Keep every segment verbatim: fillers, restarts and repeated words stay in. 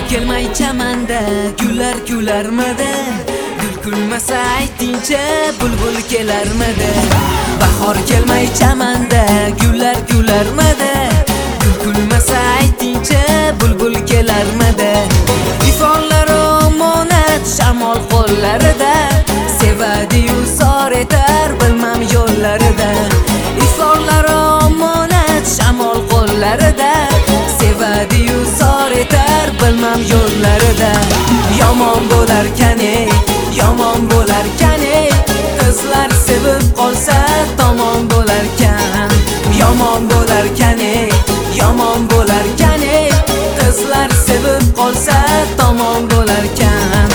kelmay chamanda gullar kularmidi, gul kulmasa aytingchi bulbul kelarmidi. Bahor kelmay chamanda gullar kularmidi, gul kulmasa aytingchi bulbul kelarmidi. Ifonlar omonat shamol qo'llarida, sevadi-yu sor etar bilmam yo'llarida. Ifonlar omonat shamol qo'llarida, sevadi-yu sor etar bilmam yo'llarida. Yomon bo'larkan ey, yomon bo'larkan ey, qizlar sevib qolsa tomon bo'larkan. Yomon bo'larkan ey, yomon bo'larkan ey, qizlar sevib qolsa tomon bo'larkan.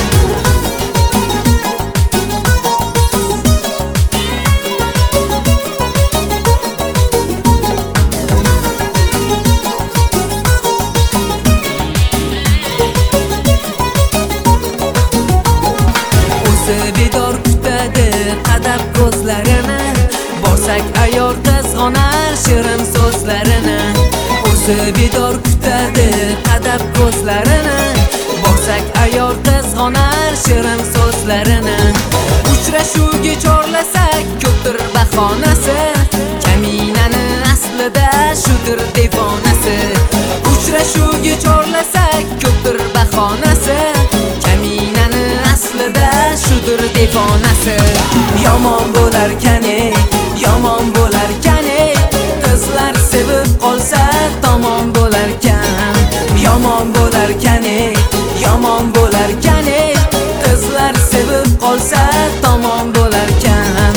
Bedor kutadi qadab ko'zlarini, borsak ayor qizg'onar shirin so'zlarini. O'zi bedor kutadi qadab ko'zlarini, borsak ayor qizg'onar shirin so'zlarini. Uchrashuvga chorlasak ko'pdir bahonasi, kaminani aslida shudir devonasi. Uchrashuvga chorlasak ko'pdir bahonasi, kaminani aslida shudir devonasi. Yomon bo'larkan ey, yomon bo'larkan ey, qizlar sevib qolsa tomon bo'larkan. Yomon bo'larkan ey, yomon bo'larkan ey, qizlar sevib qolsa tomon bo'larkan.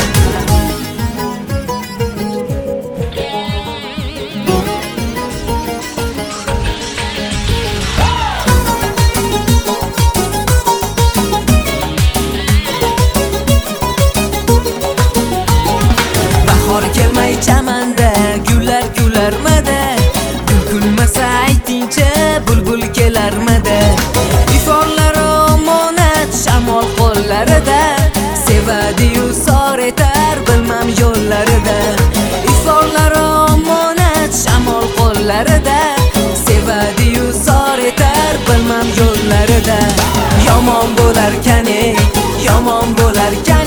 Kelmay chamanda gullar kularmidi, gul kulmasa aytingchi bulbul kelarmidi. Ifonlar omonat shamol qo'llarida, sevadi-yu sor etar bilmam yo'llarida. Ifonlar omonat shamol qo'llarida, sevadi-yu sor etar bilmam yo'llarida. Yomon bo'larkan ey, yomon bo'larkan